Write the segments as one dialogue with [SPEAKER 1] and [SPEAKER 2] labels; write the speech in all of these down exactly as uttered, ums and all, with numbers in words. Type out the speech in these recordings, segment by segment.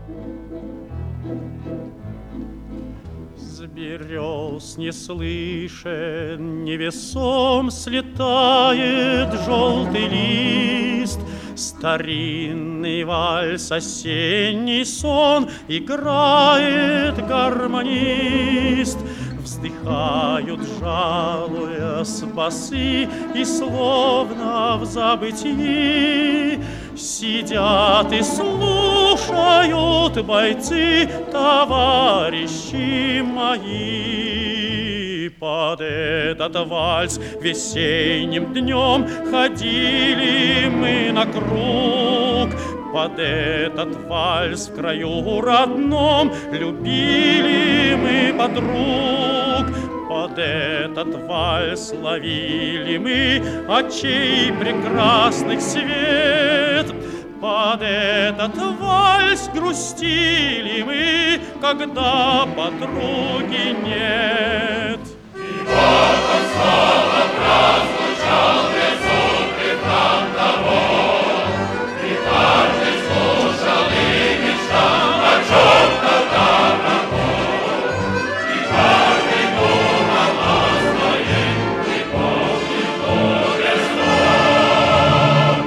[SPEAKER 1] С берез неслышен, невесом слетает желтый лист. Старинный вальс, осенний сон играет гармонист. Вздыхают, жалуясь, басы, и словно в забытии сидят и слушают бойцы, товарищи мои. Под этот вальс весенним днем ходили мы на круг. Под этот вальс в краю родном любили мы подруг. Под этот вальс ловили мы очей прекрасных свет. Под этот вальс грустили мы, когда подруги нет.
[SPEAKER 2] И вот он снова прозвучал безумный храм того. И каждый слушал и мечтал о чем-то дорогом. И каждый думал о своей, и помнит горе снов.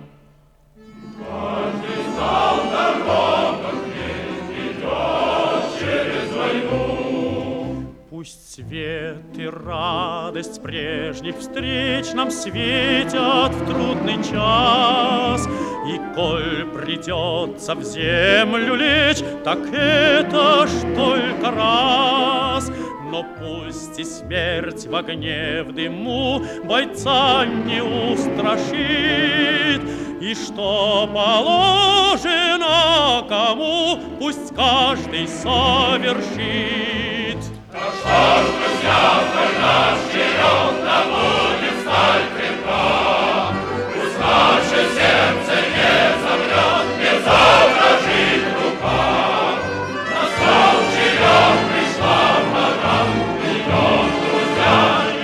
[SPEAKER 2] Каждый знал дорогу, где идет через войну.
[SPEAKER 1] Пусть свет и радость прежних встреч нам светят в трудный час. И коль придется в землю лечь, так это ж только раз. Но пусть и смерть в огне, в дыму бойца не устрашит. И что положено кому, пусть каждый совершит.
[SPEAKER 2] Так что ж, друзья, коль наш черед, да будет сталь крепка. Пусть наше сердце не замрет, не задрожит рука. На стол черед пришла пора, идем, друзья,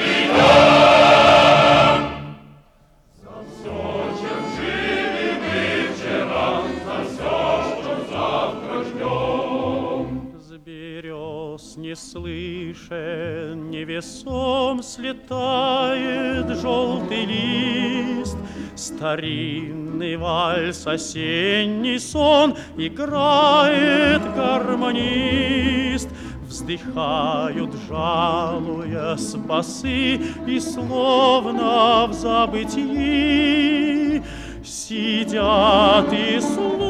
[SPEAKER 2] идем. За все, чем жили мы вчера, за все, что завтра ждем.
[SPEAKER 1] С берез не слышен, невесом слетает желтый лист. Старинный вальс, осенний сон играет гармонист. Вздыхают, жалуясь, басы, и словно в забытии сидят и слушают